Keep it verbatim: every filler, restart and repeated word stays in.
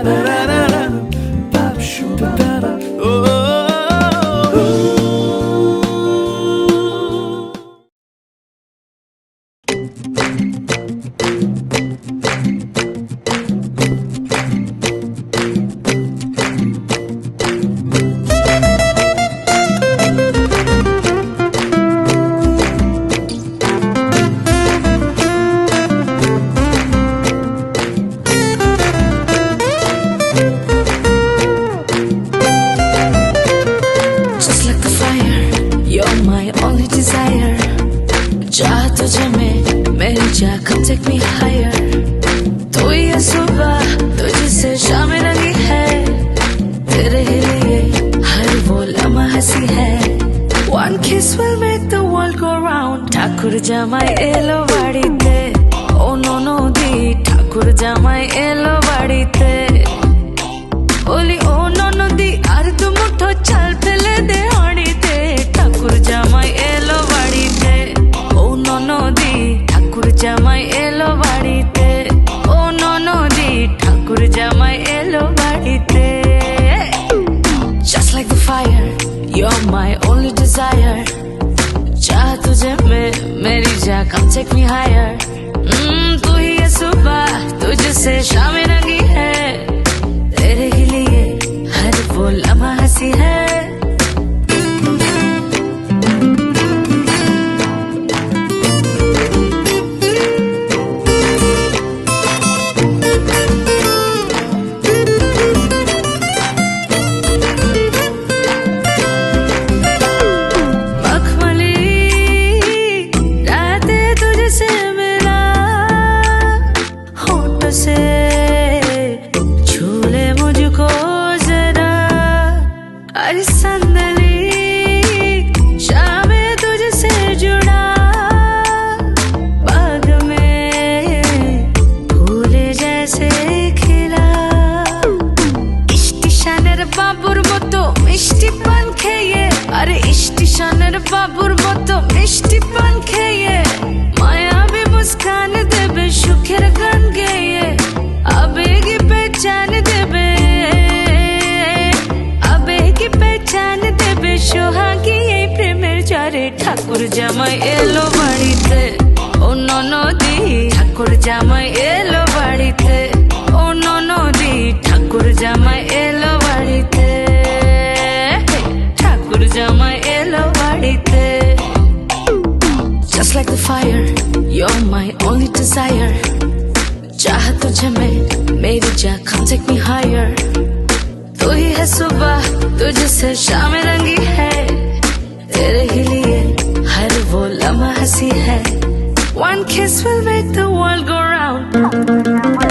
चाह तुझे मैं मेरी चाह come take me higher। तू ये सुबह तुझसे शाम रंगी है, तेरे ही लिए हर वो लम्हा हंसी है। One kiss will make the world go round। ठाकुर जामाई एलो बाड़ीते, oh no no दी ठाकुर जामाई एलो बाड़ीते। ओली oh no no दी आर तू मुठो चल पेले दे हाड़ीते। ठाकुर जामाई एलो बाड़ीते, oh no no दी ठाकुर जामाई एलो बाड़ीते। oh no no दी ठाकुर जामाई एलो बाड़ीते। Just like the fire, you're my only desire। चाह तुझे मैं मेरी जा come take me higher। mm, तू ही ये सुबह तुझसे शाम रंगी है, तेरे ही लिए हर वो लम्हा हंसी है। अरे संदली शाम तुझसे जुड़ा, बाग में फूले जैसे खिला। इष्टि शानर बाबुर मतो मिष्टि पान खेये, अरे इष्टि शानर बाबुर मतो मिष्टि पान खेये। माया भी मुस्कान देबे सुखेर गान गेये, आवेगी पहचान देबे पहचान देबे सोहागी এই প্রেমের জ্বরে। ঠাকুর জামাই এলো বাড়িতে, ও ননদি ঠাকুর জামাই এলো বাড়িতে। ও ননদি ঠাকুর জামাই এলো বাড়িতে, ঠাকুর জামাই এলো বাড়িতে। Just like the fire, you're my only desire। चाह तुझे मैं मेरी जा come take me higher। तू ही है सुबह तुझसे शाम रंगी है, तेरे ही लिए हर वो लम्हा हंसी है। One kiss will make the world go round।